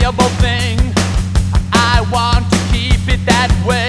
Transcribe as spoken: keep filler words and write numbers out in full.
valuable thing. I want to keep it that way.